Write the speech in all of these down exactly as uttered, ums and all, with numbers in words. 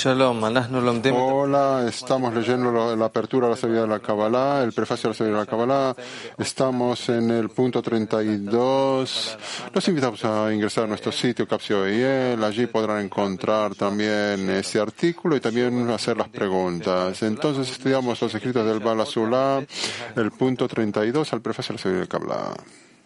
Hola, estamos leyendo la apertura a la sabiduría de la Kabbalah, el prefacio a la sabiduría de la Kabbalah. Estamos en el punto treinta y dos. Los invitamos a ingresar a nuestro sitio Capsio I E L. Allí podrán encontrar también este artículo y también hacer las preguntas. Entonces estudiamos los escritos del Baal HaSulam, el punto treinta y dos al prefacio a la sabiduría de la Kabbalah.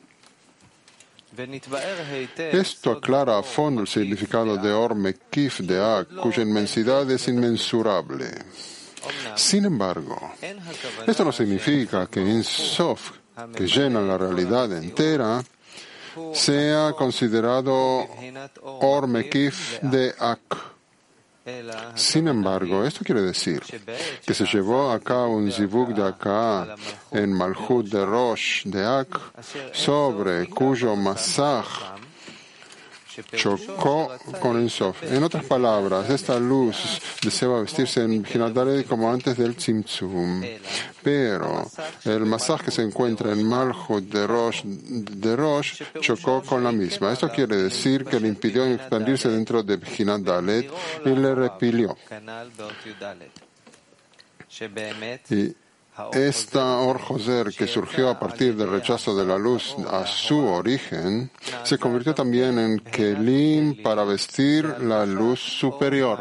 Esto aclara a fondo el significado de Or Mekif de Ak, cuya inmensidad es inmensurable. Sin embargo, esto no significa que Ein Sof, que llena la realidad entera, sea considerado Or Mekif de Ak. Sin embargo, esto quiere decir que se llevó a cabo un zivug de Akah en Malchut de Rosh de Ak, sobre cuyo masaj chocó con Ein Sof. En otras palabras, esta luz deseaba vestirse en Bejinat Dalet como antes del Tzimtzum, pero el masaj que se encuentra en Malchut de Rosh, de Rosh chocó con la misma. Esto quiere decir que le impidió expandirse dentro de Bejinat Dalet y le repelió. Y esta Or Joser, que surgió a partir del rechazo de la luz a su origen, se convirtió también en Kelim para vestir la luz superior.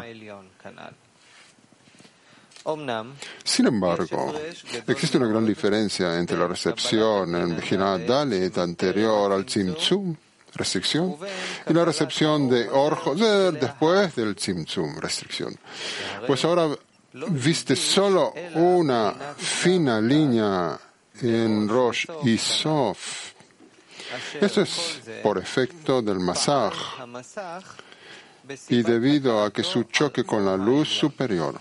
Sin embargo, existe una gran diferencia entre la recepción en Bejinat Dalet anterior al Tzimtzum, restricción, y la recepción de Or Joser después del Tzimtzum, restricción. Pues ahora viste solo una fina línea en Rosh y Sof. Esto es por efecto del masaj y debido a que su choque con la luz superior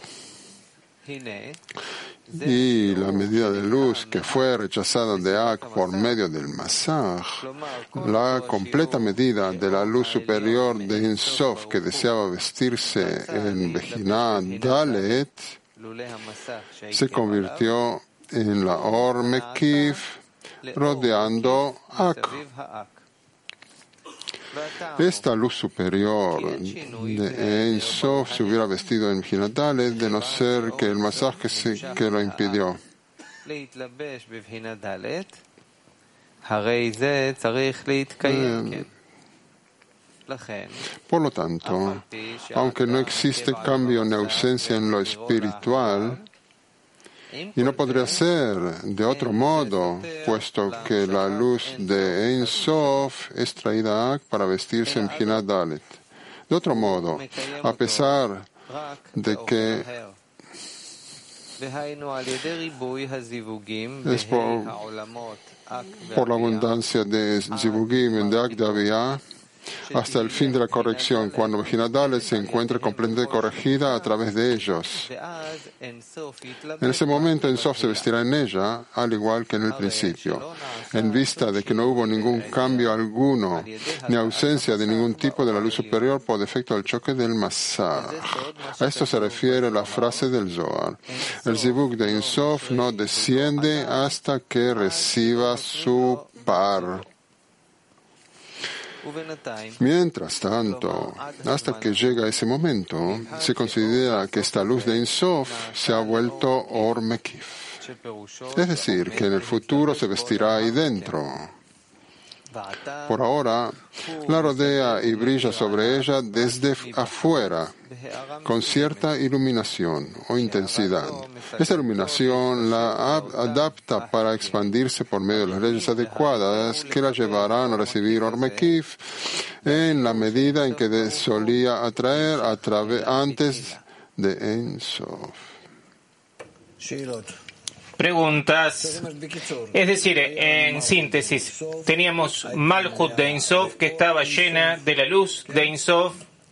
y la medida de luz que fue rechazada de Ak por medio del masaj, la completa medida de la luz superior de Ein Sof que deseaba vestirse en Bejinat Dalet se convirtió en la Or Mekif rodeando Ak. Esta luz superior de Ein Sof se hubiera vestido en Bejinat Dalet de no ser que el masaj que, se, que lo impidió. Eh, Por lo tanto, aunque no existe cambio ni ausencia en lo espiritual, y no podría ser de otro modo, puesto que la luz de Ein Sof es traída a Ak para vestirse en Bejinat Dalet. De otro modo, a pesar de que es por, por la abundancia de zivugim de Ak de Aviyah, hasta el fin de la corrección, cuando Bejinat Dalet se encuentre completamente corregida a través de ellos. En ese momento, Ein Sof se vestirá en ella, al igual que en el principio, en vista de que no hubo ningún cambio alguno, ni ausencia de ningún tipo de la luz superior por defecto del choque del masaj. A esto se refiere la frase del Zohar. El zivug de Ein Sof no desciende hasta que reciba su par. Mientras tanto, hasta que llega ese momento, se considera que esta luz de Ein Sof se ha vuelto Or Mekif. Es decir, que en el futuro se vestirá ahí dentro. Por ahora, la rodea y brilla sobre ella desde afuera, con cierta iluminación o intensidad. Esta iluminación la adapta para expandirse por medio de las leyes adecuadas que la llevarán a recibir Or Mekif en la medida en que solía atraer a través antes de Ein Sof. Preguntas. Es decir, en síntesis, teníamos Malchut de Ein Sof que estaba llena de la luz de Ein Sof.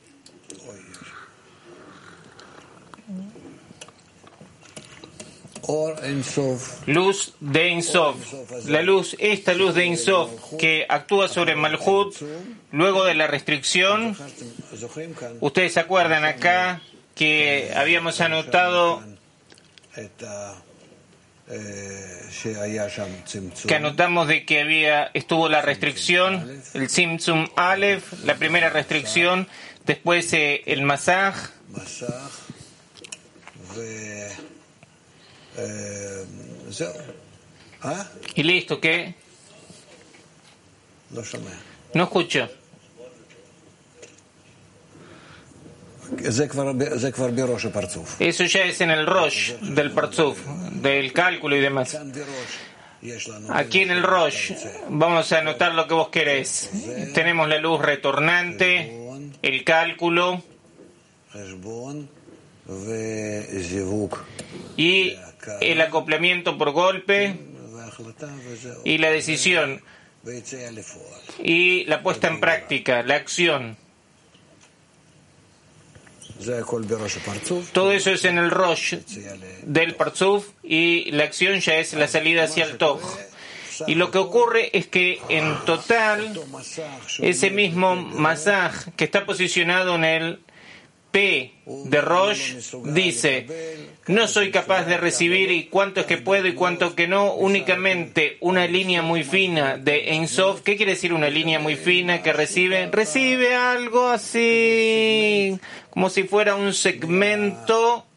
Luz de Ein Sof. La luz, esta luz de Ein Sof que actúa sobre Malchut luego de la restricción. Ustedes se acuerdan acá que habíamos anotado que anotamos de que había estuvo la restricción, el Tzimtzum Aleph, la primera restricción, después eh, el Masaj, Y listo, ¿qué? No escucho. Eso ya es en el Rosh del Parzuf, del cálculo y demás. Aquí en el Rosh vamos a anotar lo que vos querés. Tenemos la luz retornante, el cálculo y el acoplamiento por golpe y la decisión y la puesta en práctica, la acción. Todo eso es en el Rosh del Parzuf y la acción ya es la salida hacia el Toj. Y lo que ocurre es que en total ese mismo masaj que está posicionado en el P de Rosh dice: no soy capaz de recibir y cuánto es que puedo y cuánto que no, únicamente una línea muy fina de Ein Sof. ¿Qué quiere decir una línea muy fina que recibe? Recibe algo así, como si fuera un segmento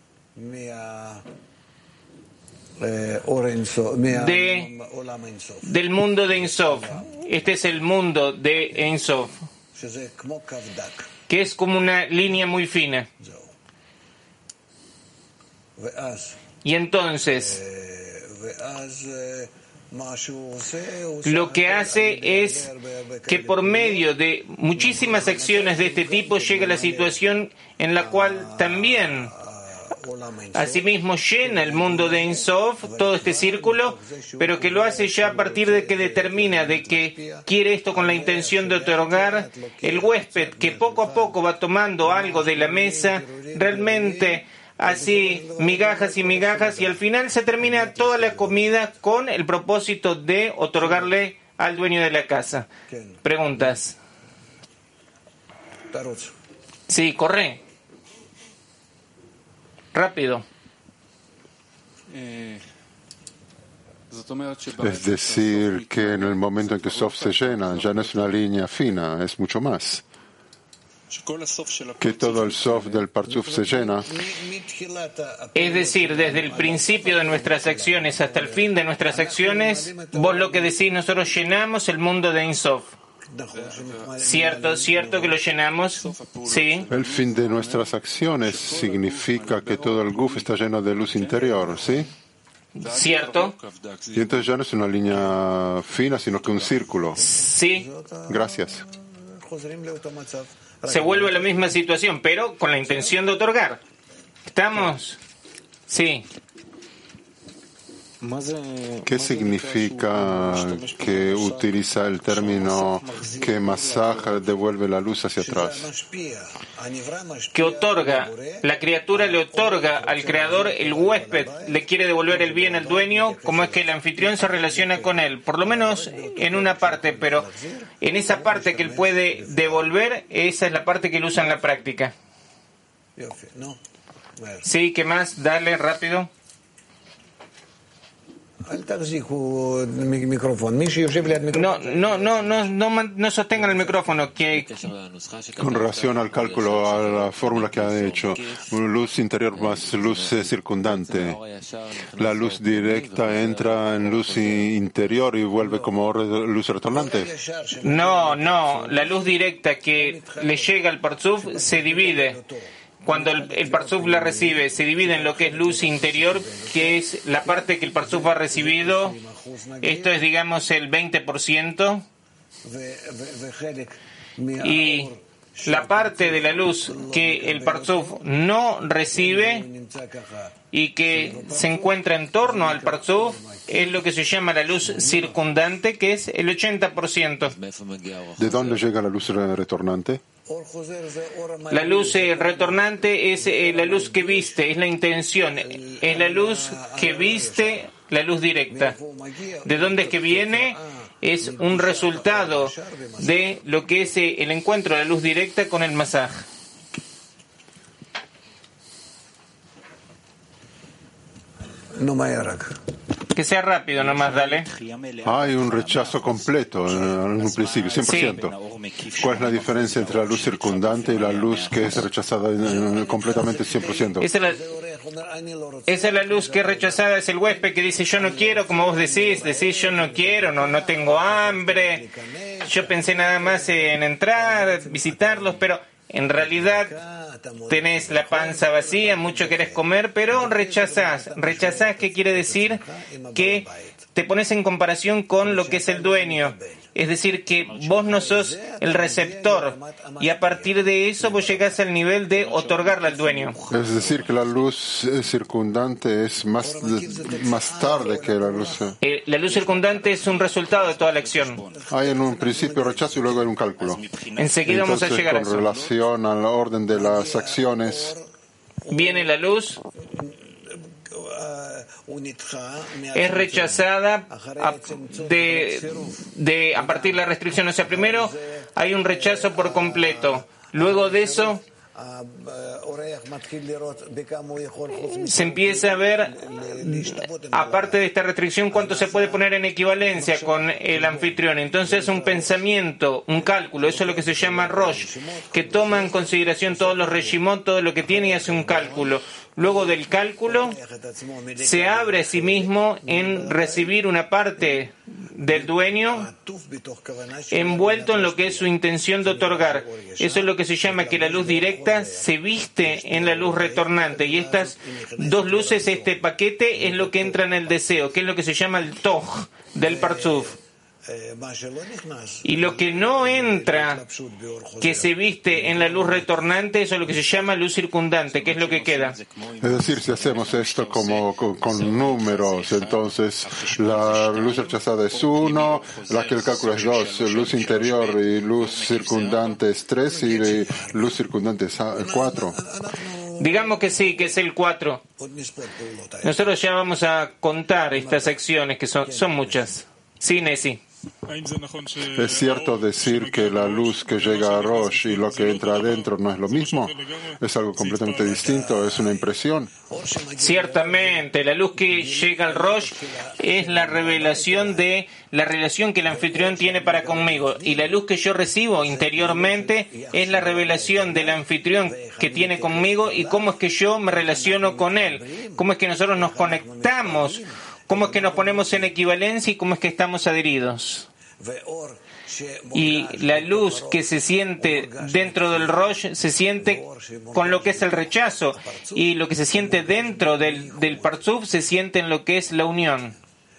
de, del mundo de Ein Sof. Este es el mundo de Ein Sof, que es como una línea muy fina. Y entonces lo que hace es que por medio de muchísimas acciones de este tipo llega a la situación en la cual también asimismo llena el mundo de Ein Sof, todo este círculo, pero que lo hace ya a partir de que determina de que quiere esto con la intención de otorgar. El huésped que poco a poco va tomando algo de la mesa, realmente así migajas y migajas, y al final se termina toda la comida con el propósito de otorgarle al dueño de la casa. Preguntas. Sí, corre. Rápido. Es decir, que en el momento en que Sof se llena, ya no es una línea fina, es mucho más. Que todo el Sof del Parzuf se llena. Es decir, desde el principio de nuestras acciones hasta el fin de nuestras acciones, vos lo que decís, nosotros llenamos el mundo de Ein Sof. Cierto, cierto que lo llenamos, sí. El fin de nuestras acciones significa que todo el Guf está lleno de luz interior, ¿sí? Cierto. Y entonces ya no es una línea fina, sino que un círculo. Sí. Gracias. Se vuelve la misma situación, pero con la intención de otorgar. ¿Estamos? Sí. ¿Qué significa que utiliza el término que masaj devuelve la luz hacia atrás? Que otorga, la criatura le otorga al creador, el huésped le quiere devolver el bien al dueño, como es que el anfitrión se relaciona con él, por lo menos en una parte, pero en esa parte que él puede devolver, esa es la parte que él usa en la práctica. Sí, ¿qué más? Dale, rápido. No, no, no, no, no, no sostengan el micrófono. Que... Con relación al cálculo, a la fórmula que ha hecho, luz interior más luz circundante. La luz directa entra en luz interior y vuelve como luz retornante. No, no, la luz directa que le llega al Parzuf se divide. Cuando el, el Parzuf la recibe, se divide en lo que es luz interior, que es la parte que el Parzuf ha recibido. Esto es, digamos, el veinte por ciento. Y la parte de la luz que el Parzuf no recibe y que se encuentra en torno al Parzuf es lo que se llama la luz circundante, que es el ochenta por ciento. ¿De dónde llega la luz retornante? La luz eh, retornante es eh, la luz que viste, es la intención, es la luz que viste, la luz directa. ¿De dónde es que viene? Es un resultado de lo que es eh, el encuentro de la luz directa con el masaj. No, Que sea rápido nomás, dale. Hay un rechazo completo en un principio, cien por ciento. Sí. ¿Cuál es la diferencia entre la luz circundante y la luz que es rechazada completamente cien por ciento? Esa es, la, esa es la luz que es rechazada, es el huésped que dice yo no quiero, como vos decís, decís yo no quiero, no, no tengo hambre, yo pensé nada más en entrar, visitarlos, pero en realidad tenés la panza vacía, mucho querés comer, pero rechazás. Rechazás, ¿qué quiere decir? Que te pones en comparación con lo que es el dueño. Es decir, que vos no sos el receptor y a partir de eso vos llegás al nivel de otorgarle al dueño. Es decir, que la luz circundante es más, más tarde que la luz... Eh, la luz circundante es un resultado de toda la acción. Hay en un principio rechazo y luego hay un cálculo. Enseguida vamos a Entonces, llegar a con eso. relación al orden de las acciones, Viene la luz, es rechazada a, de, de, a partir de la restricción. O sea, primero hay un rechazo por completo. Luego de eso se empieza a ver, aparte de esta restricción, cuánto se puede poner en equivalencia con el anfitrión. Entonces, un pensamiento, un cálculo, eso es lo que se llama Rosh, que toma en consideración todos los Reshimot, todo lo que tiene y hace un cálculo. Luego del cálculo, se abre a sí mismo en recibir una parte del dueño envuelto en lo que es su intención de otorgar. Eso es lo que se llama que la luz directa se viste en la luz retornante. Y estas dos luces, este paquete, es lo que entra en el deseo, que es lo que se llama el Toj del Parzuf. Y lo que no entra, que se viste en la luz retornante, eso es lo que se llama luz circundante, que es lo que queda. Es decir, si hacemos esto como con, con números, entonces la luz rechazada es uno, la que el cálculo es dos, luz interior y luz circundante es tres y luz circundante es cuatro. Digamos que sí, que es el cuatro. Nosotros ya vamos a contar estas acciones, que son, son muchas. Sí, Nessie. ¿Es cierto decir que la luz que llega a Rosh y lo que entra adentro no es lo mismo? ¿Es algo completamente distinto? ¿Es una impresión? Ciertamente, la luz que llega al Rosh es la revelación de la relación que el anfitrión tiene para conmigo. Y la luz que yo recibo interiormente es la revelación del anfitrión que tiene conmigo y cómo es que yo me relaciono con él. Cómo es que nosotros nos conectamos. ¿Cómo es que nos ponemos en equivalencia y cómo es que estamos adheridos? Y la luz que se siente dentro del Rosh se siente con lo que es el rechazo, y lo que se siente dentro del, del Parzuf se siente en lo que es la unión.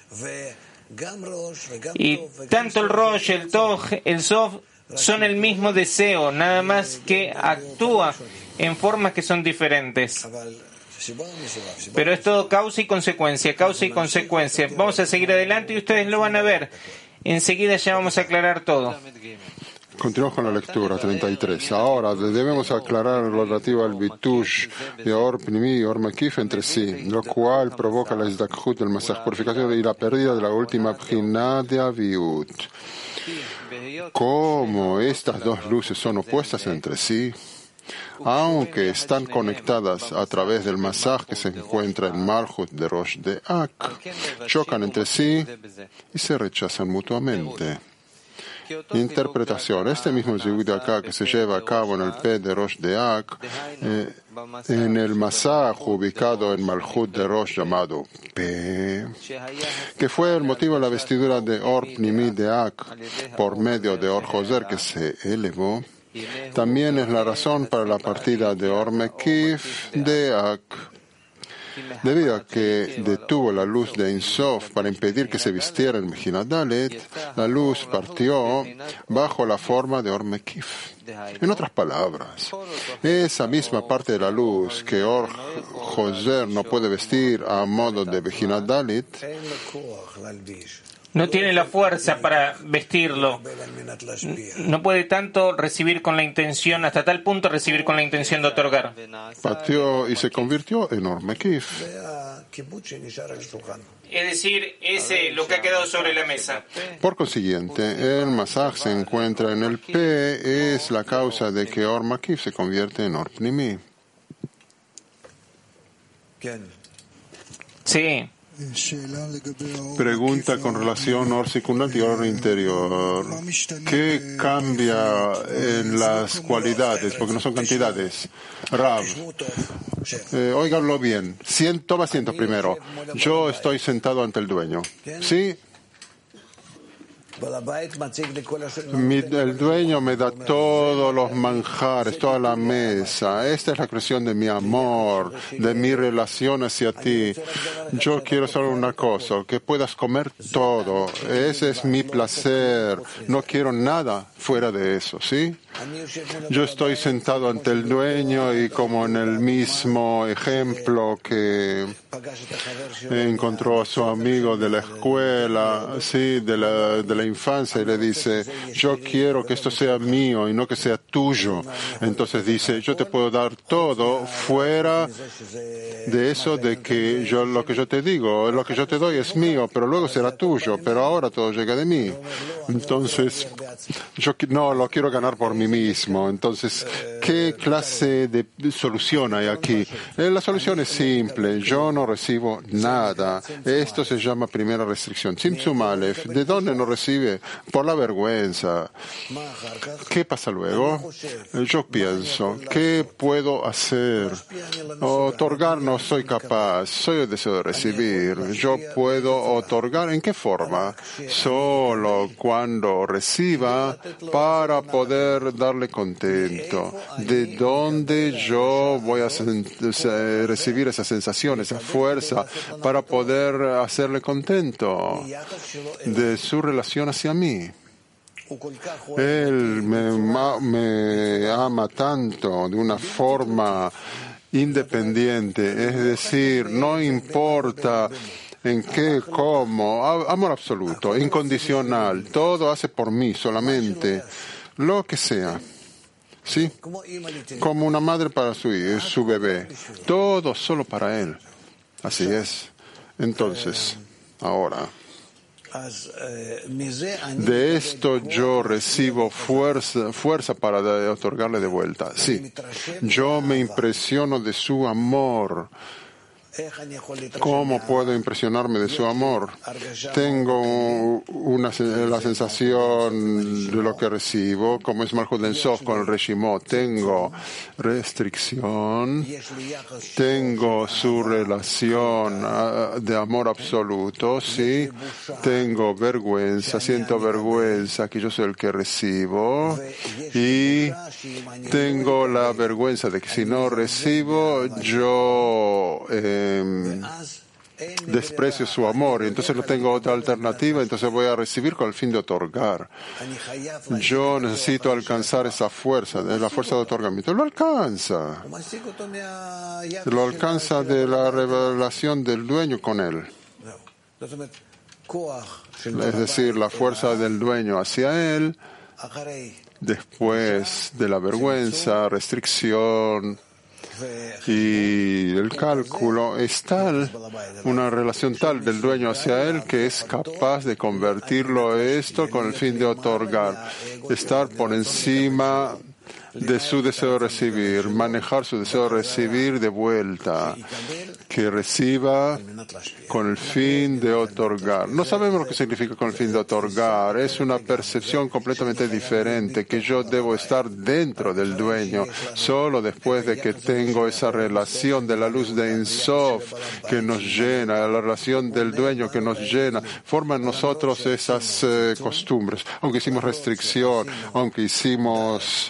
Y tanto el Rosh, el Toj, el Sof son el mismo deseo, nada más que actúa en formas que son diferentes. Pero es todo causa y consecuencia, causa y consecuencia. Vamos a seguir adelante y ustedes lo van a ver. Enseguida ya vamos a aclarar todo. Continuamos con la lectura, treinta y tres. Ahora debemos aclarar lo relativo al bitush de Or Pnimi y Or Makif entre sí, lo cual provoca la Izdakhut del Masaj, purificación y la pérdida de la última Pchina de Aviut. Como estas dos luces son opuestas entre sí, aunque están conectadas a través del masaj que se encuentra en Malchut de Rosh de Ak, chocan entre sí y se rechazan mutuamente. Interpretación. Este mismo zivug de acá que se lleva a cabo en el P de Rosh de Ak, eh, en el masaj ubicado en Malchut de Rosh llamado P, que fue el motivo de la vestidura de Or Pnimi de Ak por medio de Or Joser que se elevó, también es la razón para la partida de Or Mekif de Ak. Debido a que detuvo la luz de Ein Sof para impedir que se vistiera en Mejina Dalet, la luz partió bajo la forma de Or Mekif. En otras palabras, esa misma parte de la luz que Or Joser no puede vestir a modo de Mejina Dalet, no tiene la fuerza para vestirlo. No puede tanto recibir con la intención, hasta tal punto recibir con la intención de otorgar. Partió y se convirtió en Or Mekif. Es decir, ese lo que ha quedado sobre la mesa. Por consiguiente, el masaj se encuentra en el P, es la causa de que Or Mekif se convierte en Or Pnimi. Sí. Pregunta con relación a or circundante y or interior. ¿Qué cambia en las cualidades? Porque no son cantidades. Rav, eh, óiganlo bien. Cien, toma asiento primero. Yo estoy sentado ante el dueño. ¿Sí? Mi, el dueño me da todos los manjares, toda la mesa. Esta es la expresión de mi amor, de mi relación hacia ti. Yo quiero solo una cosa, que puedas comer todo. Ese es mi placer. No quiero nada fuera de eso, ¿sí? Yo estoy sentado ante el dueño y como en el mismo ejemplo que encontró a su amigo de la escuela, sí, de la, de la infancia, y le dice, yo quiero que esto sea mío y no que sea tuyo. Entonces dice, yo te puedo dar todo fuera de eso de que yo lo que yo te digo, lo que yo te doy es mío, pero luego será tuyo, pero ahora todo llega de mí. Entonces, yo no lo quiero ganar por mí mismo. Entonces, ¿qué clase de solución hay aquí? Eh, la solución es simple. Yo no recibo nada. Esto se llama primera restricción. Tzimtzum Aleph. ¿De dónde no recibe? Por la vergüenza. ¿Qué pasa luego? Yo pienso, ¿qué puedo hacer? Otorgar no soy capaz. Soy el deseo de recibir. Yo puedo otorgar. ¿En qué forma? Solo cuando reciba para poder darle contento. ¿De dónde yo voy a recibir esa sensación, esa fuerza para poder hacerle contento? De su relación hacia mí. Él me, me ama tanto de una forma independiente, es decir, no importa en qué, cómo, amor absoluto, incondicional, todo hace por mí solamente, lo que sea. ¿Sí? Como una madre para su, su bebé, todo solo para él. Así es. Entonces, ahora, de esto yo recibo fuerza, fuerza para otorgarle de vuelta. Sí, yo me impresiono de su amor. ¿Cómo puedo impresionarme de su amor? Tengo una, la sensación de lo que recibo, como es Malchut Ein Sof con el Reshimot. Tengo restricción, tengo su relación de amor absoluto, sí. Tengo vergüenza, siento vergüenza que yo soy el que recibo. Y tengo la vergüenza de que si no recibo, yo... Eh, desprecio su amor y entonces no tengo otra alternativa, entonces voy a recibir con el fin de otorgar. Yo necesito alcanzar esa fuerza, la fuerza de otorgamiento. Lo alcanza. Lo alcanza de la revelación del dueño con él. Es decir, la fuerza del dueño hacia él, después de la vergüenza, restricción, y el cálculo es tal, una relación tal del dueño hacia él que es capaz de convertirlo esto con el fin de otorgar, estar por encima de su deseo de recibir, manejar su deseo de recibir de vuelta, que reciba con el fin de otorgar. No sabemos lo que significa con el fin de otorgar, es una percepción completamente diferente, que yo debo estar dentro del dueño, solo después de que tengo esa relación de la luz de Ein Sof que nos llena, la relación del dueño que nos llena, forma en nosotros esas eh, costumbres, aunque hicimos restricción, aunque hicimos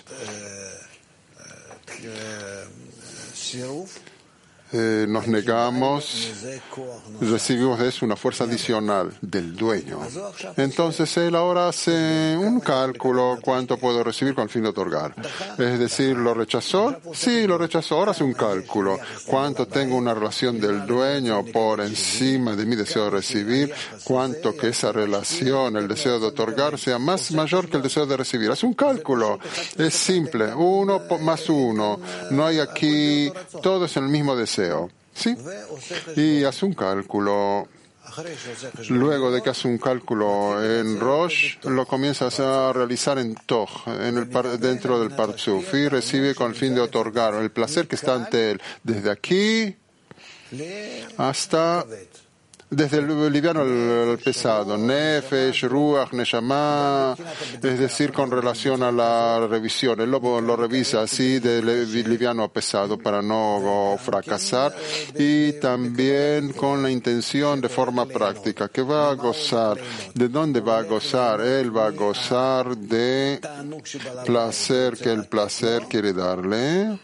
Eh, nos negamos, recibimos de eso una fuerza adicional del dueño. Entonces él ahora hace un cálculo cuánto puedo recibir con el fin de otorgar. Es decir, ¿lo rechazó? Sí, lo rechazó. Ahora hace un cálculo. ¿Cuánto tengo una relación del dueño por encima de mi deseo de recibir? ¿Cuánto que esa relación, el deseo de otorgar, sea más mayor que el deseo de recibir? Hace un cálculo. Es simple. Uno más uno. No hay aquí, todo es el mismo deseo. ¿Sí? Y hace un cálculo. Luego de que hace un cálculo en Rosh, lo comienzas a realizar en Toch, en el par, dentro del Partzuf, y recibe con el fin de otorgar el placer que está ante él, desde aquí hasta desde el liviano al pesado, Nefesh, Ruach, Neshama, es decir, con relación a la revisión. Él lo, lo revisa así de liviano a pesado para no fracasar, y también con la intención de forma práctica, que va a gozar. ¿De dónde va a gozar? Él va a gozar de placer que el placer quiere darle.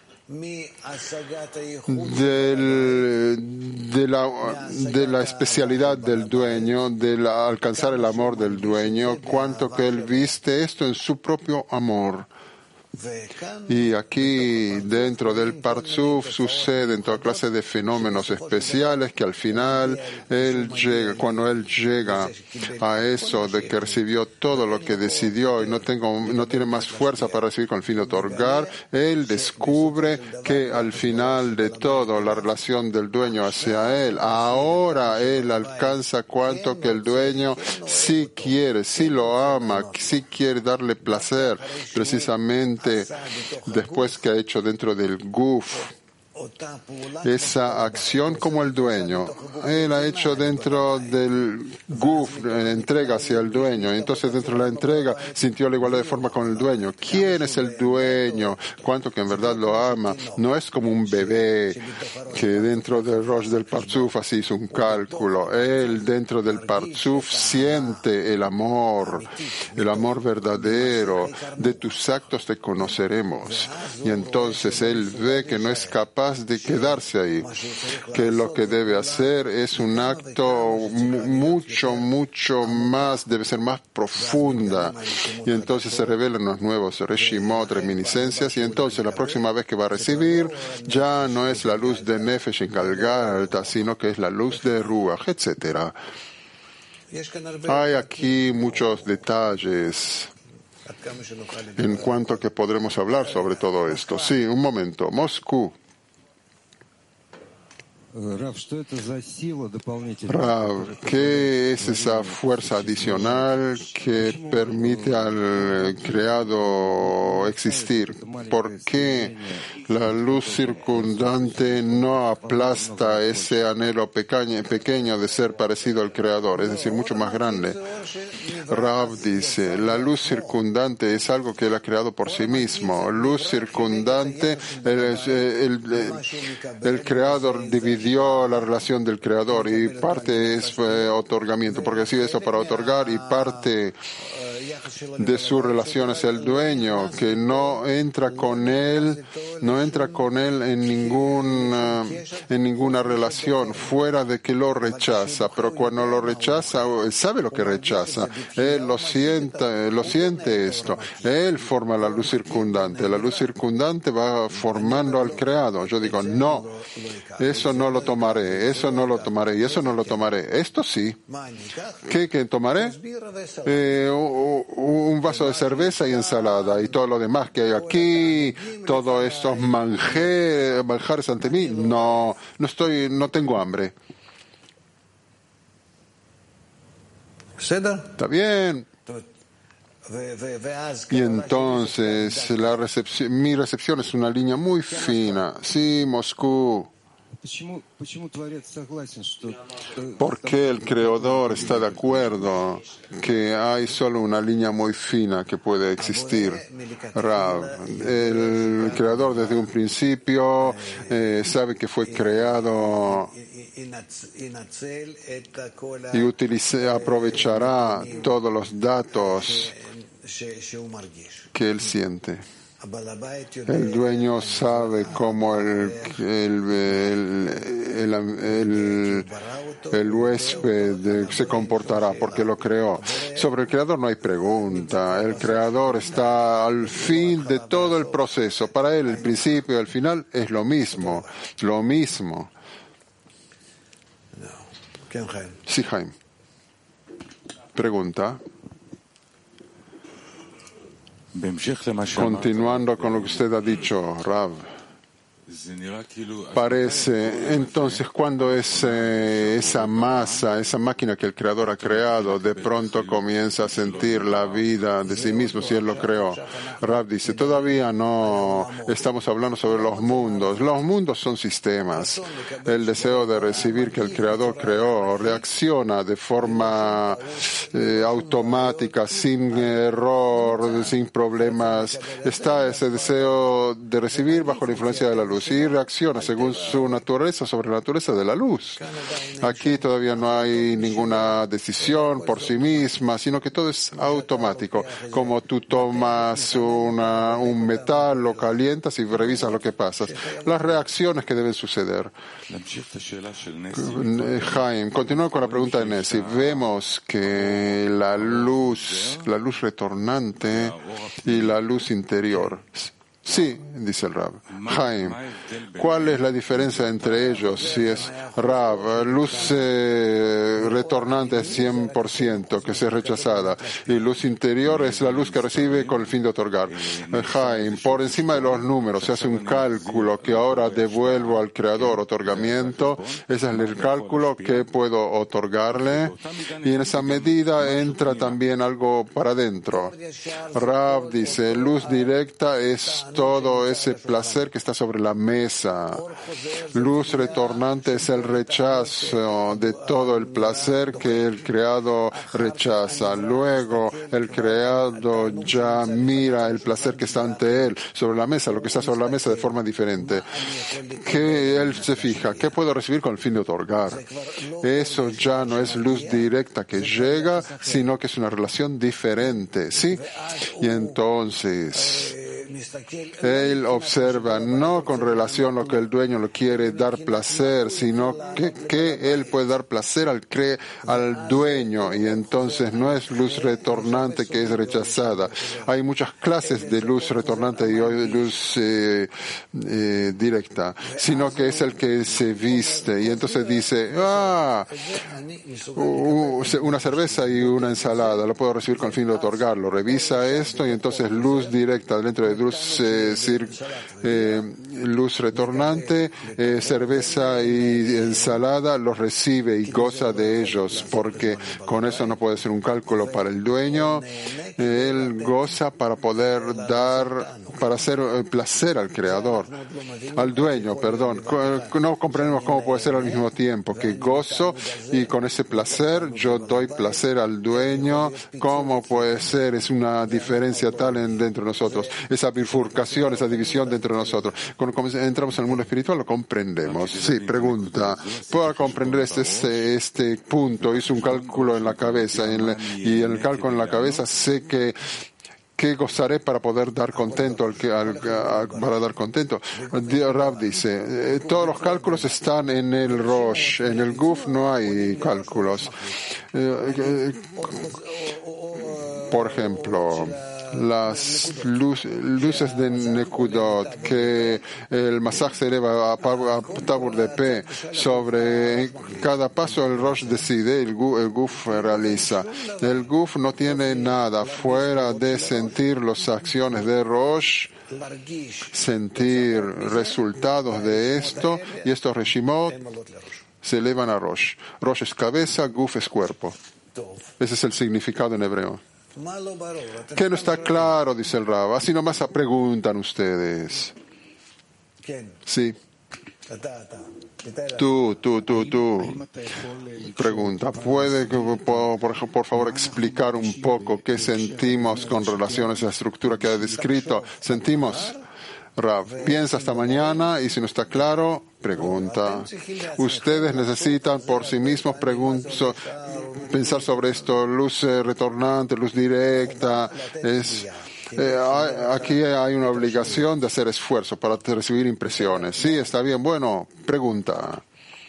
Del, de, la, de la especialidad del dueño, de la, alcanzar el amor del dueño, cuanto que él viste esto en su propio amor. Y aquí, dentro del Parzuf, suceden toda clase de fenómenos especiales que al final, él llega, cuando él llega a eso de que recibió todo lo que decidió y no, tengo, no tiene más fuerza para recibir con el fin de otorgar, él descubre que al final de todo, la relación del dueño hacia él, ahora él alcanza cuanto que el dueño sí quiere, sí lo ama, sí quiere darle placer, precisamente después que ha hecho dentro del Guf esa acción como el dueño. Él ha hecho dentro del Guf, entrega hacia el dueño. Entonces, dentro de la entrega, sintió la igualdad de forma con el dueño. ¿Quién es el dueño? Cuánto que en verdad lo ama. No es como un bebé que dentro del Rosh del Parzuf así hizo un cálculo. Él, dentro del Parzuf, siente el amor, el amor verdadero. De tus actos te conoceremos. Y entonces él ve que no es capaz de quedarse ahí, que lo que debe hacer es un acto mucho, mucho más, debe ser más profunda, y entonces se revelan los nuevos reshimot, reminiscencias, y entonces la próxima vez que va a recibir ya no es la luz de Nefesh en Galgalta, sino que es la luz de Ruach, etcétera. Hay aquí muchos detalles en cuanto que podremos hablar sobre todo esto. Sí, un momento. Moscú. Rav, ¿qué es esa fuerza adicional que permite al creado existir? ¿Por qué la luz circundante no aplasta ese anhelo pequeño, pequeño de ser parecido al creador, es decir, mucho más grande? Rav dice, la luz circundante es algo que él ha creado por sí mismo. Luz circundante, el, el, el, el creador dividió dio la relación del creador, y parte es eh, otorgamiento, porque recibe eso para otorgar, y parte de su relación hacia el dueño, que no entra con él, no entra con él en ninguna, en ninguna relación, fuera de que lo rechaza, pero cuando lo rechaza, él sabe lo que rechaza, él lo siente, lo siente esto, él forma la luz circundante, la luz circundante va formando al creado. Yo digo, no, eso no lo tomaré, eso no lo tomaré, y eso no lo tomaré, esto sí. ¿Qué, qué tomaré? Eh, un vaso de cerveza y ensalada, y todo lo demás que hay aquí, todos estos manjares, manjares ante mí, no, no estoy, no tengo hambre. ¿Está bien? Y entonces la recepción, mi recepción es una línea muy fina. Sí, Moscú. ¿Por qué el creador está de acuerdo que hay solo una línea muy fina que puede existir? Rav, el creador desde un principio eh, sabe que fue creado y utilice, aprovechará todos los datos que él siente. El dueño sabe cómo el, el, el, el, el huésped se comportará, porque lo creó. Sobre el creador no hay pregunta. El creador está al fin de todo el proceso. Para él, el principio y el final es lo mismo. Lo mismo. Sí, Jaime. Pregunta. Continuando con lo que usted ha dicho, Rav, Parece, entonces, cuando es eh, esa masa, esa máquina que el Creador ha creado, de pronto comienza a sentir la vida de sí mismo, si Él lo creó. Rav dice, todavía no estamos hablando sobre los mundos. Los mundos son sistemas. El deseo de recibir que el Creador creó reacciona de forma eh, automática, sin error, sin problemas. Está ese deseo de recibir bajo la influencia de la luz y reacciona según su naturaleza sobre la naturaleza de la luz. Aquí todavía no hay ninguna decisión por sí misma, sino que todo es automático. Como tú tomas una, un metal, lo calientas y revisas lo que pasa. Las reacciones que deben suceder. Jaime, continúa con la pregunta de Nessi. Vemos que la luz, la luz retornante y la luz interior. Sí, dice el Rab. Jaime, ¿cuál es la diferencia entre ellos? Si es Rab, luz eh, retornante es cien por ciento, que es rechazada, y luz interior es la luz que recibe con el fin de otorgar. Jaime, por encima de los números se hace un cálculo que ahora devuelvo al Creador otorgamiento. Ese es el cálculo que puedo otorgarle, y en esa medida entra también algo para adentro. Rab dice, luz directa es todo ese placer que está sobre la mesa. Luz retornante es el rechazo de todo el placer que el creado rechaza. Luego el creado ya mira el placer que está ante él sobre la mesa, lo que está sobre la mesa de forma diferente. Que él se fija, ¿qué puedo recibir con el fin de otorgar? Eso ya no es luz directa que llega, sino que es una relación diferente, ¿sí? Y entonces él observa no con relación a lo que el dueño le quiere dar placer, sino que, que él puede dar placer al, cre, al dueño, y entonces no es luz retornante que es rechazada. Hay muchas clases de luz retornante y luz eh, eh, directa, sino que es el que se viste y entonces dice, ah, uh, una cerveza y una ensalada, lo puedo recibir con el fin de otorgarlo. Revisa esto y entonces luz directa dentro de luz, eh, cir, eh, luz retornante, eh, cerveza y ensalada, los recibe y goza de ellos, porque con eso no puede ser un cálculo para el dueño. Él goza para poder dar, para hacer placer al creador, al dueño, perdón. No comprendemos cómo puede ser al mismo tiempo que gozo y con ese placer yo doy placer al dueño. ¿Cómo puede ser? Es una diferencia tal en, dentro de nosotros, esa bifurcación, esa división dentro de nosotros. Cuando entramos en el mundo espiritual lo comprendemos. Sí, pregunta. ¿Puedo comprender este, este, este punto? Hice un cálculo en la cabeza en la, y en el cálculo en la cabeza sé que que gozaré para poder dar contento al que al, a, para dar contento. Rav dice, eh, todos los cálculos están en el Rosh, en el Guf no hay cálculos. Eh, eh, por ejemplo, las luz, luces de Nekudot que el Masaj se eleva a, a Tabur de P, sobre cada paso el Rosh decide, el, el Guf realiza. El Guf no tiene nada fuera de sentir las acciones de Rosh, sentir resultados de esto, y estos Reshimot se elevan a Rosh. Rosh es cabeza, Guf es cuerpo. Ese es el significado en hebreo. ¿Qué no está claro? Dice el Rab. Así nomás preguntan ustedes. Sí. Tú, tú, tú, tú. Pregunta. ¿Puede, por, por, por favor, explicar un poco qué sentimos con relación a esa estructura que ha descrito? ¿Sentimos? Rav, piensa hasta mañana y si no está claro, pregunta. Ustedes necesitan por sí mismos pregunto, pensar sobre esto, luz eh, retornante, luz directa. Es, eh, hay, aquí hay una obligación de hacer esfuerzo para recibir impresiones. Sí, está bien. Bueno, pregunta.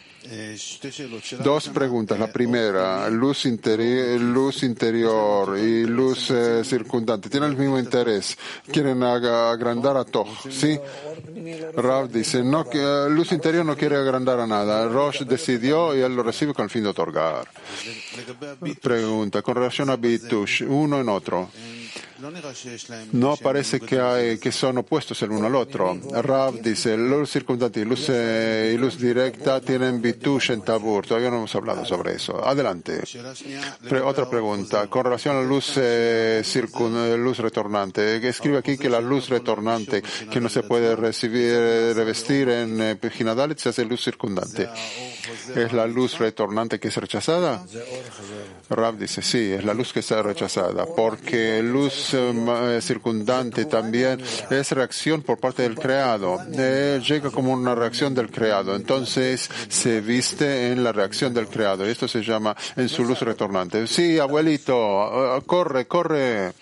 Dos preguntas. La primera, luz, interi- luz interior y luz eh, circundante. ¿Tienen el mismo interés? ¿Quieren ag- agrandar a Toj? ¿Sí? Rav dice, no, que, luz interior no quiere agrandar a nada. Rosh decidió y él lo recibe con el fin de otorgar. Pregunta, con relación a Bitush, uno en otro. no parece que, hay, que son opuestos el uno al otro. Rav dice, luz circundante y luz, eh, y luz directa tienen bitush en tabur. Todavía no hemos hablado sobre eso. Adelante. Pre- otra pregunta. Con relación a la luz, eh, circun, luz retornante. Escribe aquí que la luz retornante, que no se puede recibir, revestir en eh, Pejinadalet, se hace luz circundante. ¿Es la luz retornante que es rechazada? Rav dice, sí, es la luz que está rechazada, porque luz eh, circundante también es reacción por parte del creado. Eh, llega como una reacción del creado, entonces se viste en la reacción del creado. Esto se llama en su luz retornante. Sí, abuelito, uh, corre, corre.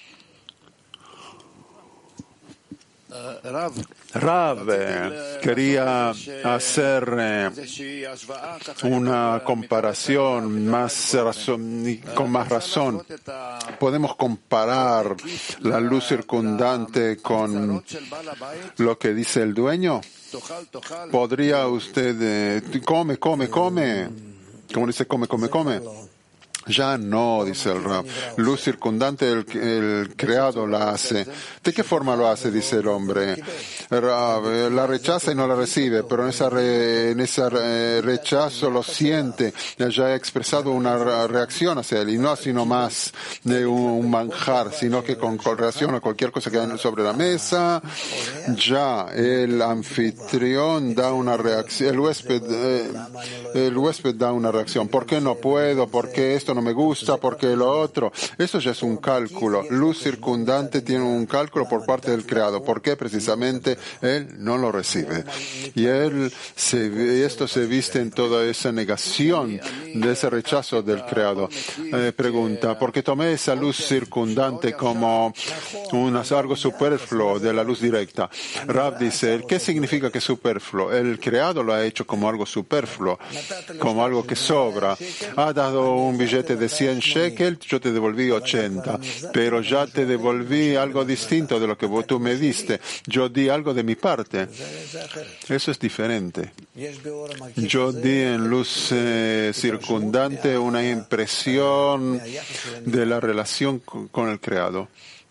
Rav quería hacer eh, una comparación más razón, con más razón. Podemos comparar la luz circundante con lo que dice el dueño. ¿Podría usted, eh, come, come, come? ¿Cómo dice come, come, come? Ya no, dice el Rab. Luz circundante el, el creado la hace. ¿De qué forma lo hace? Dice el hombre. Rab, la rechaza y no la recibe, pero en ese re, en ese re, rechazo lo siente. Ya ha expresado una reacción hacia él, y no sino más de un manjar, sino que con, con relación a cualquier cosa que hay sobre la mesa, ya el anfitrión da una reacción, el huésped, eh, el huésped da una reacción. ¿Por qué no puedo? ¿Por qué esto no me gusta? ¿Por qué lo otro? Eso ya es un cálculo. Luz circundante tiene un cálculo por parte del creado. ¿Por qué? Precisamente él no lo recibe. Y él se, esto se viste en toda esa negación de ese rechazo del creado. Eh, pregunta, ¿por qué tomé esa luz circundante como un, algo superfluo de la luz directa? Rav dice, ¿qué significa que es superfluo? El creado lo ha hecho como algo superfluo, como algo que sobra. Ha dado un billete de cien shekel, yo te devolví ochenta, pero ya te devolví algo distinto de lo que tú me diste. Yo di algo de mi parte. Eso es diferente. Yo di en luz eh, circundante una impresión de la relación con, con el creado.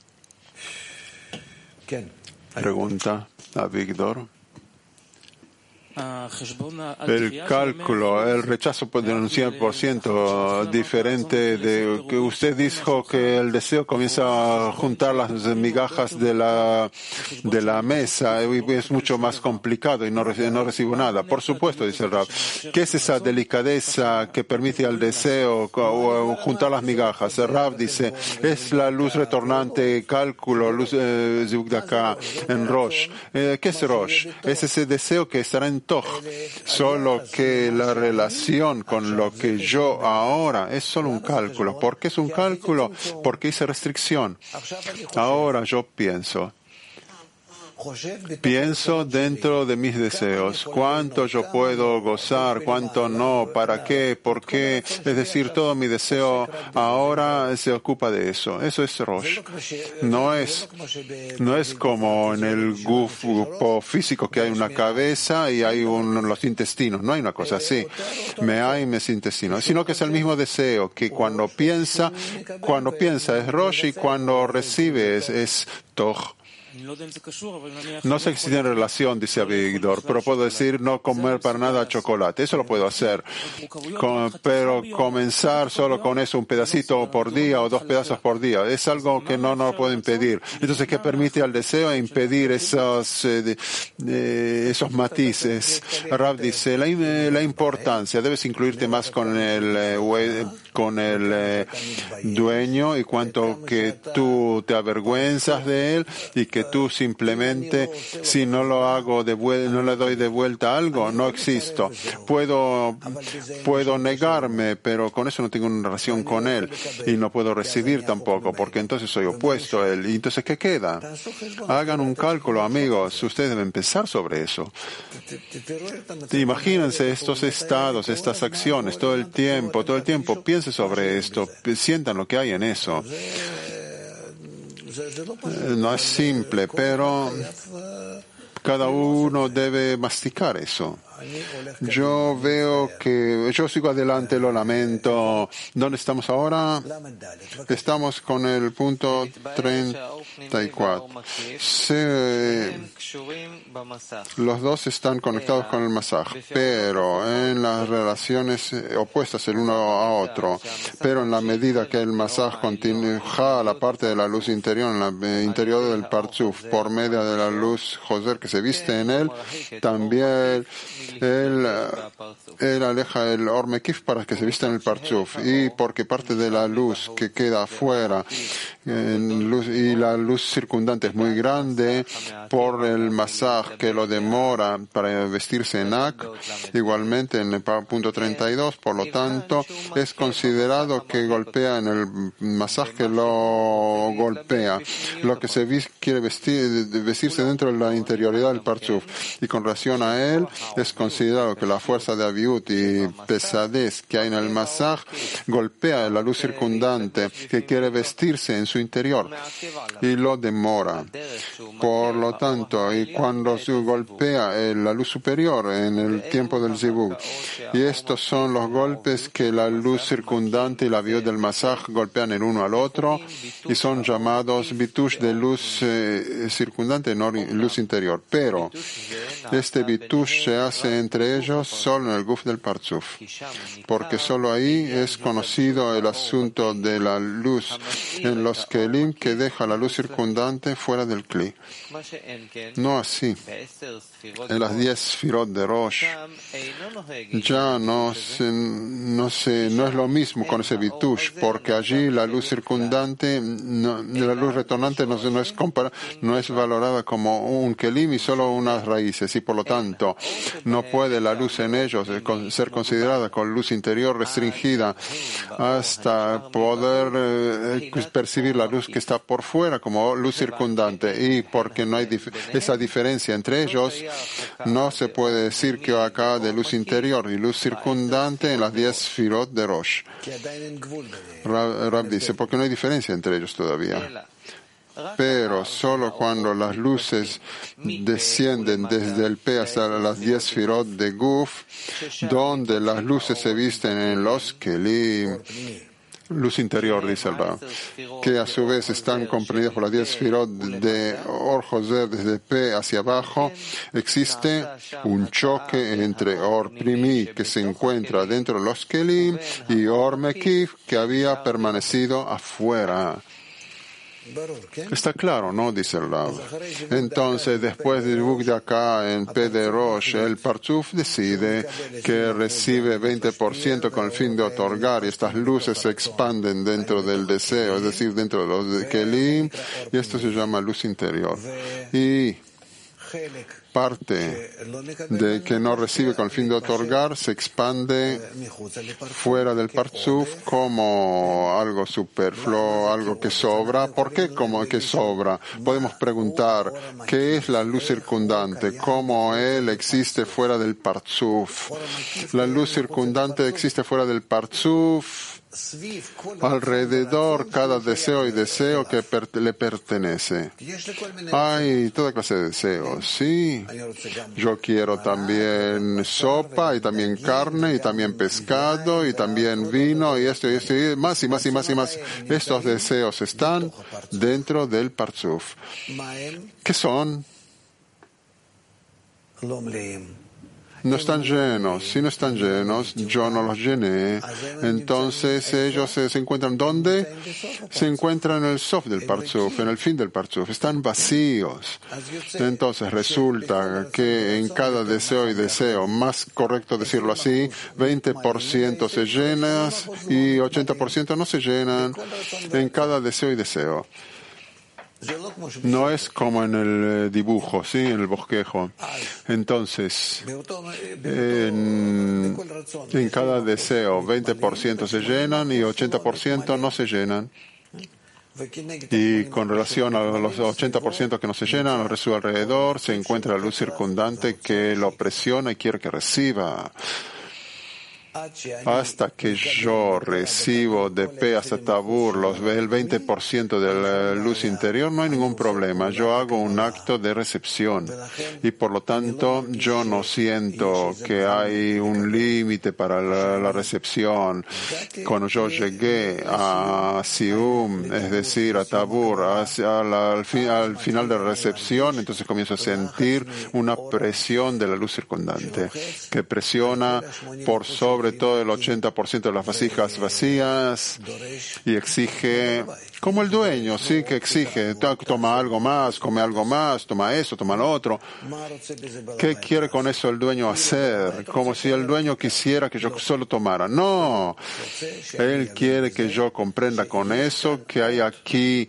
Pregunta a Víctor. El cálculo, el rechazo de un cien por ciento diferente de que usted dijo que el deseo comienza a juntar las migajas de la de la mesa y es mucho más complicado y no, no recibo nada. Por supuesto, dice el Rab. ¿Qué es esa delicadeza que permite al deseo juntar las migajas? El Rab dice, es la luz retornante, cálculo, luz eh, de acá en Rosh. Eh, ¿Qué es Rosh? Es ese deseo que estará en solo que la relación con lo que yo ahora es solo un cálculo. ¿Por qué es un cálculo? Porque hice restricción. Ahora yo pienso. Pienso dentro de mis deseos, cuánto yo puedo gozar, cuánto no, para qué, por qué. Es decir, todo mi deseo ahora se ocupa de eso. Eso es Rosh. No es, no es como en el grupo físico que hay una cabeza y hay un, los intestinos. No hay una cosa así. Me hay mis intestinos. Sino que es el mismo deseo que cuando piensa, cuando piensa es Rosh y cuando recibe es, es Toch. No sé si tiene relación, dice Víctor, pero puedo decir no comer para nada chocolate. Eso lo puedo hacer. Con, pero comenzar solo con eso, un pedacito por día o dos pedazos por día, es algo que no, no lo puedo impedir. Entonces, ¿qué permite al deseo impedir esos, eh, de, de, esos matices? Rav dice, la, la importancia, debes incluirte más con el, eh, con el eh, dueño y cuanto que tú te avergüenzas de él y que tú simplemente, si no lo hago de vuelta, no le doy de vuelta algo, no existo. Puedo, puedo negarme, pero con eso no tengo una relación con él y no puedo recibir tampoco, porque entonces soy opuesto a él. Y entonces, ¿qué queda? Hagan un cálculo, amigos. Ustedes deben pensar sobre eso. Imagínense estos estados, estas acciones, todo el tiempo, todo el tiempo. Piensen sobre esto, sientan lo que hay en eso. No es simple, pero cada uno debe masticar eso. Yo veo que yo sigo adelante, lo lamento. ¿Dónde estamos ahora? Estamos con el punto treinta y cuatro. Se, los dos están conectados con el masaj, pero en las relaciones opuestas el uno a otro. Pero en la medida que el masaj continúa la parte de la luz interior, en la interior del parzuf, por medio de la luz Joser que se viste en él, también él, él aleja el Or Mekif para que se vista en el parzuf. Y porque parte de la luz que queda afuera en luz, y la luz circundante es muy grande por el masaj que lo demora para vestirse en Ak, igualmente en el punto treinta y dos, por lo tanto es considerado que golpea en el masaj que lo golpea, lo que se quiere vestir, vestirse dentro de la interioridad del parzuf, y con relación a él es considerado que la fuerza de aviut y pesadez que hay en el masaj golpea la luz circundante que quiere vestirse en su interior y lo demora. Por lo tanto, y cuando se golpea la luz superior en el tiempo del zivug, y estos son los golpes que la luz circundante y la aviut del masaj golpean el uno al otro, y son llamados bitush de luz eh, circundante, no luz interior. Pero este bitush se hace entre ellos solo en el guf del parzuf, porque solo ahí es conocido el asunto de la luz en los kelim que deja la luz circundante fuera del kli. No así. En las diez sfirot de Rosh ya no, se, no, se, no es lo mismo con ese bitush, porque allí la luz circundante, no, la luz retornante no, no, es compara, no es valorada como un kelim y solo unas raíces, y por lo tanto no puede la luz en ellos ser considerada con luz interior restringida hasta poder eh, percibir la luz que está por fuera como luz circundante. Y porque no hay dif- esa diferencia entre ellos, no se puede decir que acá de luz interior y luz circundante en las diez sfirot de Rosh. Rab, Rab dice, porque no hay diferencia entre ellos todavía. Pero solo cuando las luces descienden desde el P hasta las diez sfirot de Guf, donde las luces se visten en los Kelim, luz interior, dice el Rab, que a su vez están comprendidas por las diez sfirot de Or Joser desde P hacia abajo, existe un choque entre Or Primi, que se encuentra dentro de los Kelim, y Or Mekif, que había permanecido afuera. Está claro, ¿no? Dice el Rab. Entonces, después del Zivug de acá en P de Rosh, el parzuf decide que recibe veinte por ciento con el fin de otorgar, y estas luces se expanden dentro del deseo, es decir, dentro de los Kelim, y esto se llama luz interior. Y parte de que no recibe con el fin de otorgar se expande fuera del parzuf como algo superfluo, algo que sobra. ¿Por qué como que sobra? Podemos preguntar, ¿qué es la luz circundante? ¿Cómo él existe fuera del parzuf? La luz circundante existe fuera del parzuf alrededor cada deseo y deseo que per- le pertenece. Hay toda clase de deseos, sí. Yo quiero también sopa, y también carne, y también pescado, y también vino, y esto y esto, y más y más y más y más. Estos deseos están dentro del parzuf. ¿Qué son? No están llenos. Si no están llenos, yo no los llené. Entonces ellos se, se encuentran ¿dónde? Se encuentran en el sof del parzuf, en el fin del parzuf. Están vacíos. Entonces resulta que en cada deseo y deseo, más correcto decirlo así, veinte por ciento se llenan y ochenta por ciento no se llenan en cada deseo y deseo. No es como en el dibujo, ¿sí? En el bosquejo. Entonces, en, en cada deseo, veinte por ciento se llenan y ochenta por ciento no se llenan. Y con relación a los ochenta por ciento que no se llenan, a su alrededor se encuentra la luz circundante que lo presiona y quiere que reciba. hasta que yo recibo de P hasta Tabur los, el veinte por ciento de la luz interior, no hay ningún problema. Yo hago un acto de recepción y por lo tanto yo no siento que hay un límite para la, la recepción. Cuando yo llegué a Sium, es decir, a Tabur, hacia la, al, fi, al final de la recepción, entonces comienzo a sentir una presión de la luz circundante que presiona por sobre todo el ochenta por ciento de las vasijas vacías y exige, como el dueño, sí, que exige, toma algo más, come algo más, toma eso, toma lo otro. ¿Qué quiere con eso el dueño hacer? Como si el dueño quisiera que yo solo tomara. No, él quiere que yo comprenda con eso que hay aquí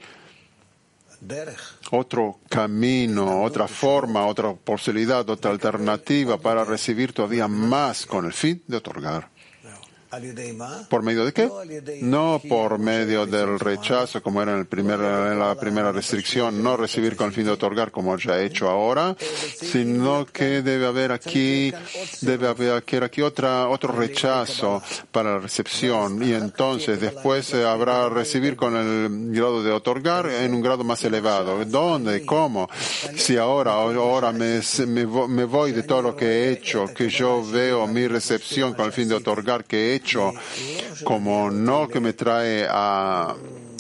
otro camino, otra forma, otra posibilidad, otra alternativa para recibir todavía más con el fin de otorgar. ¿Por medio de qué? No por medio del rechazo, como era en, el primer, en la primera restricción, no recibir con el fin de otorgar, como ya he hecho ahora, sino que debe haber aquí, debe haber aquí, aquí otra, otro rechazo para la recepción, y entonces después habrá recibir con el grado de otorgar en un grado más elevado. ¿Dónde? ¿Cómo? Si ahora, ahora me, me, me voy de todo lo que he hecho, que yo veo mi recepción con el fin de otorgar que he hecho, hecho como no que me trae a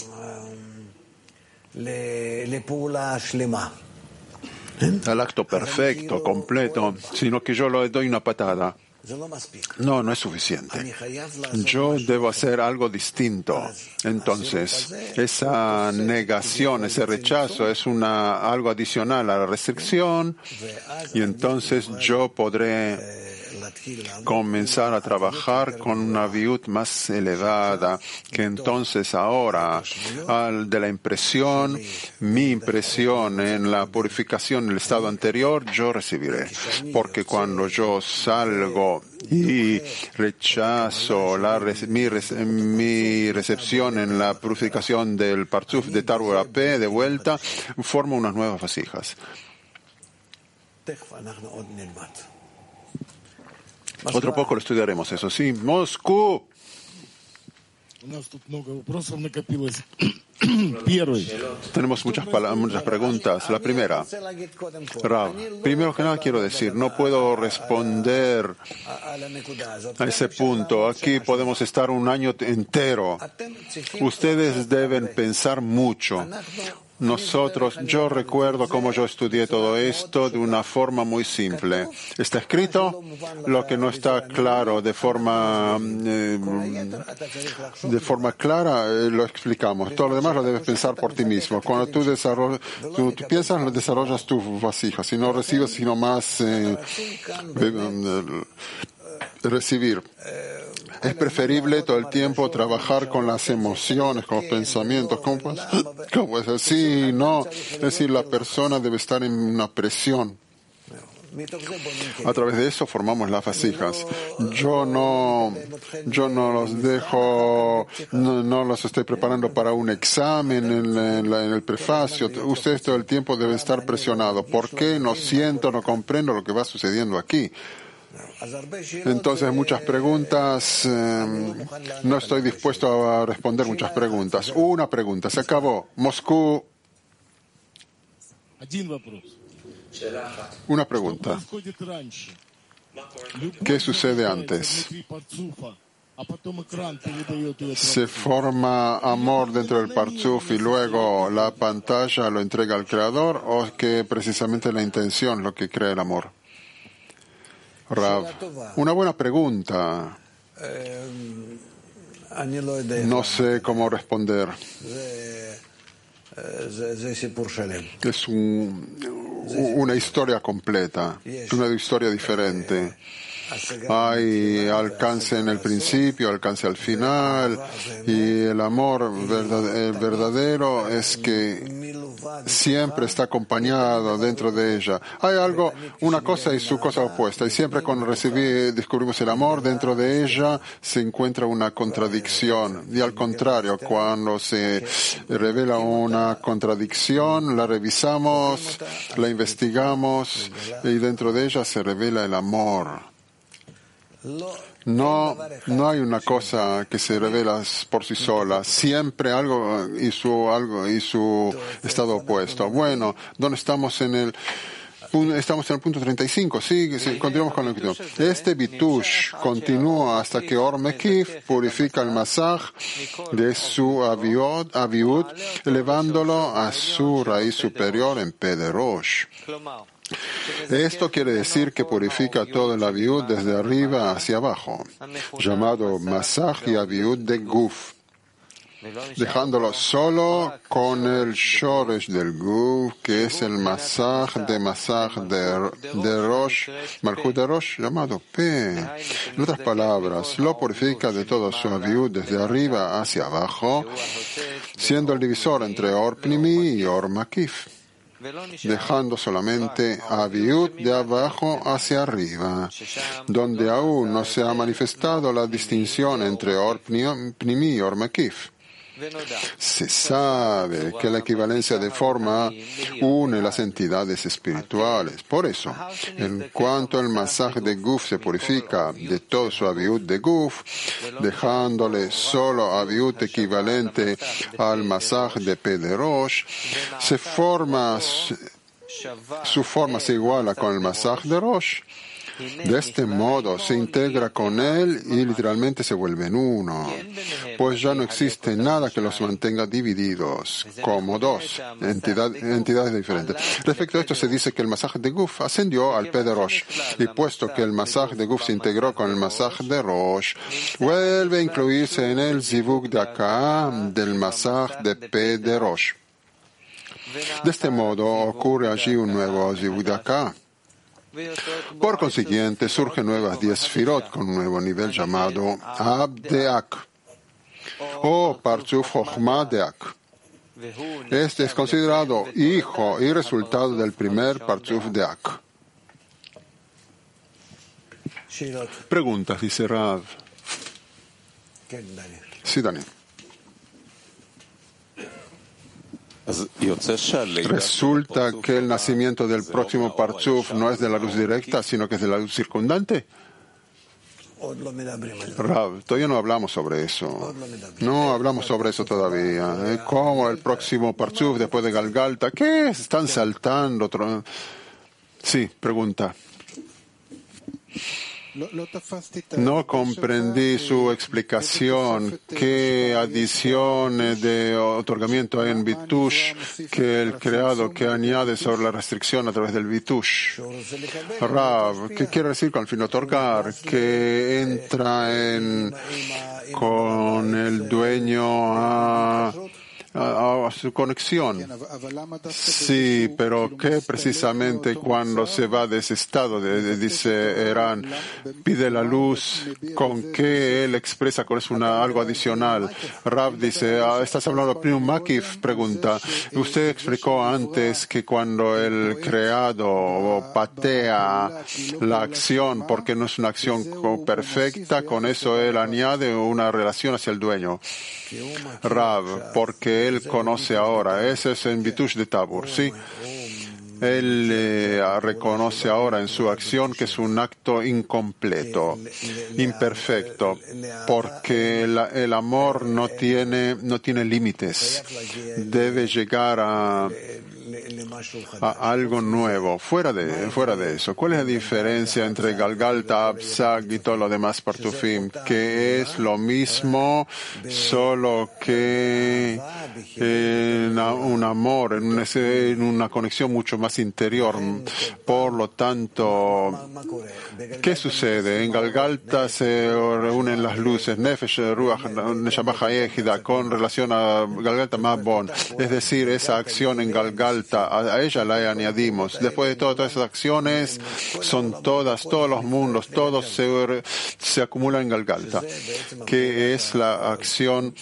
al acto perfecto, completo, sino que yo le doy una patada. No, no es suficiente. Yo debo hacer algo distinto. Entonces, esa negación, ese rechazo es una, algo adicional a la restricción, y entonces yo podré comenzar a trabajar con una viut más elevada, que entonces ahora, al de la impresión, mi impresión en la purificación del estado anterior, yo recibiré. Porque cuando yo salgo y rechazo la, mi, mi recepción en la purificación del Partzuf de Tabur A P, de vuelta, formo unas nuevas vasijas. Otro poco lo estudiaremos, eso sí. Moscú. Tenemos muchas, muchas preguntas. La primera, Rav, primero que nada quiero decir, no puedo responder a ese punto. Aquí podemos estar un año entero. Ustedes deben pensar mucho. Nosotros, yo recuerdo cómo yo estudié todo esto de una forma muy simple. Está escrito, lo que no está claro de forma eh, de forma clara eh, lo explicamos. Todo lo demás lo debes pensar por ti mismo. Cuando tú, desarrollas, tú, tú piensas, lo desarrollas tu vasija. Si no recibes, sino más eh, eh, recibir. Es preferible todo el tiempo trabajar con las emociones, con los pensamientos. ¿Cómo puedes, cómo puedes decir? Sí, no. Es decir, la persona debe estar en una presión. A través de eso formamos las vasijas. Yo no, yo no los dejo, no, no los estoy preparando para un examen en, en, la, en el prefacio. Ustedes todo el tiempo deben estar presionados. ¿Por qué? No siento, no comprendo lo que va sucediendo aquí. Entonces, muchas preguntas, eh, no estoy dispuesto a responder muchas preguntas. Una pregunta, se acabó. Moscú. Una pregunta. ¿Qué sucede antes? ¿Se forma amor dentro del Partzuf y luego la pantalla lo entrega al Creador, o es que precisamente la intención lo que crea el amor? Rav, una buena pregunta. No sé cómo responder. Es un, una historia completa, una historia diferente. Hay alcance en el principio, alcance al final, y el amor verdadero es que siempre está acompañado dentro de ella. Hay algo, una cosa y su cosa opuesta, y siempre cuando recibí, descubrimos el amor, dentro de ella se encuentra una contradicción, y al contrario, cuando se revela una contradicción, la revisamos, la investigamos, y dentro de ella se revela el amor. No, no hay una cosa que se revela por sí sola. Siempre algo y su, algo y su estado opuesto. Bueno, ¿dónde estamos en el Estamos en el punto treinta y cinco, sí, sí, continuamos con el bitush. Este bitush continúa hasta que Or Mekif purifica el masaj de su aviud, aviud, elevándolo a su raíz superior en P de Rosh. Esto quiere decir que purifica todo el aviud desde arriba hacia abajo, llamado masaj y aviud de Guf, dejándolo solo con el shoresh del Guf, que es el masaj de masaj de, de Rosh, Malchut de Rosh, llamado P. En otras palabras, lo purifica de todo su aviud desde arriba hacia abajo, siendo el divisor entre Or Pnimi y Or Makif, dejando solamente aviud de abajo hacia arriba, donde aún no se ha manifestado la distinción entre Or Pnimi y Or Makif. Se sabe que la equivalencia de forma une las entidades espirituales. Por eso, en cuanto el masaj de Guf se purifica de todo su aviud de Guf, dejándole solo aviud equivalente al masaj de P de Rosh, se forma, su forma se iguala con el masaj de Rosh. De este modo se integra con él y literalmente se vuelven uno, pues ya no existe nada que los mantenga divididos como dos entidad, entidades diferentes. Respecto a esto se dice que el masaj de Guf ascendió al P de Rosh, y puesto que el masaj de Guf se integró con el masaj de Rosh, vuelve a incluirse en el zivug de acá del masaj de P de Rosh. De este modo ocurre allí un nuevo zivug de acá. Por consiguiente, surgen nuevas diez sfirot con un nuevo nivel llamado Abdeak o Partzuf Chochma Deak. Este es considerado hijo y resultado del primer Partzuf Deak. Preguntas, dice Rav. Sí, Daniel. ¿Resulta que el nacimiento del próximo Partzuf no es de la luz directa, sino que es de la luz circundante? Rav, todavía no hablamos sobre eso. No hablamos sobre eso todavía. ¿Cómo el próximo Partzuf después de Galgalta? ¿Qué? ¿Están saltando? Otro... Sí, pregunta. No comprendí su explicación. ¿Qué adiciones de otorgamiento hay en Bitush que el creado que añade sobre la restricción a través del Bitush? Rav, ¿qué quiere decir con el fin otorgar? Que entra en con el dueño a A, a su conexión. Sí, pero ¿qué precisamente cuando se va de ese estado? De, de, dice Erán, pide la luz, ¿con qué él expresa con es una, algo adicional? Rav dice, ah, ¿estás hablando de Pneu Makif? Pregunta. Usted explicó antes que cuando el creado patea la acción, porque no es una acción perfecta, con eso él añade una relación hacia el dueño. Rav, porque él conoce ahora, ese es en Bitush de Tabur, ¿sí? Él eh, reconoce ahora en su acción que es un acto incompleto, imperfecto, porque el, el amor no tiene, no tiene límites. Debe llegar a, a algo nuevo, fuera de, fuera de eso. ¿Cuál es la diferencia entre Galgalta, Abzag y todo lo demás Partufim? Que es lo mismo, solo que en un amor, en, un, en una conexión mucho más interior. Por lo tanto, ¿qué sucede? En Galgalta se reúnen las luces, Nefesh, Ruach, Neshama Hayehida, con relación a Galgalta Mabon. Es decir, esa acción en Galgalta, a ella la añadimos. Después de todo, todas esas acciones son todas, todos los mundos, todos se, se acumulan en Galgalta, que es la acción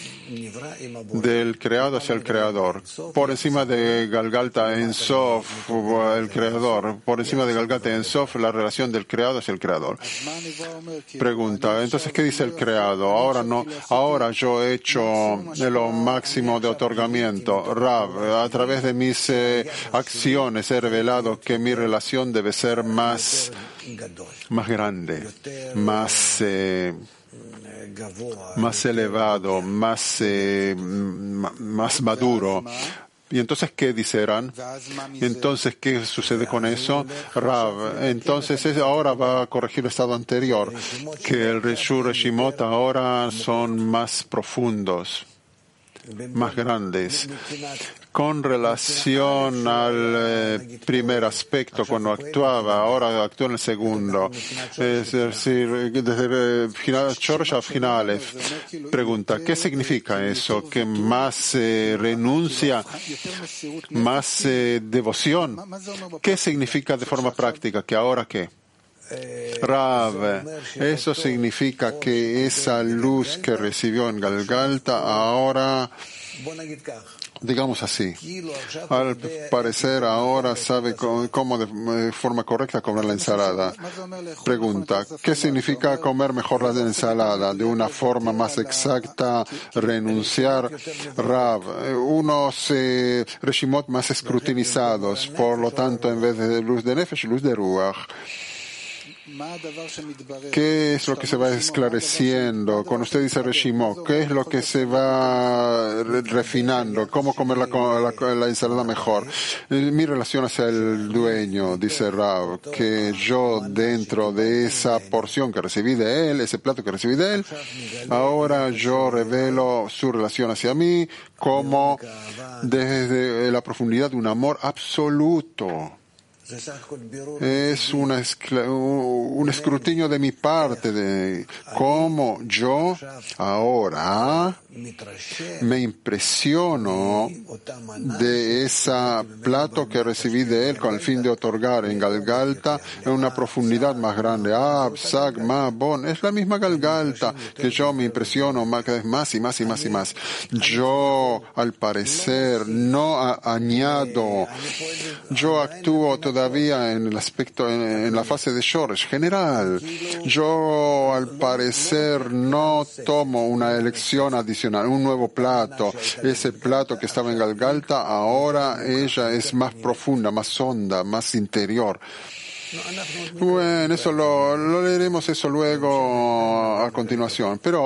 del creado hacia el creador. Por encima de Galgalta en Sof, el creador. Por encima de Galgalta en Sof, la relación del creado hacia el creador. Pregunta, entonces, ¿qué dice el creado? Ahora no, ahora yo he hecho lo máximo de otorgamiento. Rav, a través de mis eh, eh, acciones he revelado que mi relación debe ser más, más grande, más, eh, más elevado, más, eh, más maduro. Y entonces, ¿qué dicerán? Entonces, ¿qué sucede con eso? Rav, entonces ahora va a corregir el estado anterior, que el Reshu Reshimot ahora son más profundos, más grandes. Con relación al eh, primer aspecto, cuando actuaba, ahora actúa en el segundo. Es decir, desde el final, Shoresh al final, pregunta, ¿qué significa eso? ¿Que más eh, renuncia, más eh, devoción? ¿Qué significa de forma práctica? ¿Que ahora qué? Rav, eso significa que esa luz que recibió en Galgalta ahora, digamos así, al parecer ahora sabe cómo de forma correcta comer la ensalada. Pregunta, ¿qué significa comer mejor la ensalada? De una forma más exacta, renunciar. Rav, unos eh, reshimot más escrutinizados, por lo tanto, en vez de luz de Nefesh, luz de Ruach. ¿Qué es lo que se va esclareciendo? Cuando usted dice Reshimot, ¿qué es lo que se va refinando? ¿Cómo comer la, la, la ensalada mejor? Mi relación hacia el dueño, dice Rav, que yo dentro de esa porción que recibí de él, ese plato que recibí de él, ahora yo revelo su relación hacia mí como desde la profundidad de un amor absoluto. Es una, un escrutinio de mi parte de cómo yo ahora me impresiono de ese plato que recibí de él con el fin de otorgar en Galgalta en una profundidad más grande. Ah, Psak, Ma, Bon, es la misma Galgalta que yo me impresiono más, cada vez más y más y más y más. Yo, al parecer, no a, añado, yo actúo todavía Todavía en el aspecto, en, en la fase de Shoresh general. Yo, al parecer, no tomo una elección adicional, un nuevo plato. Ese plato que estaba en Galgalta, ahora ella es más profunda, más honda, más interior. Bueno, eso lo, lo leeremos eso luego a continuación. Pero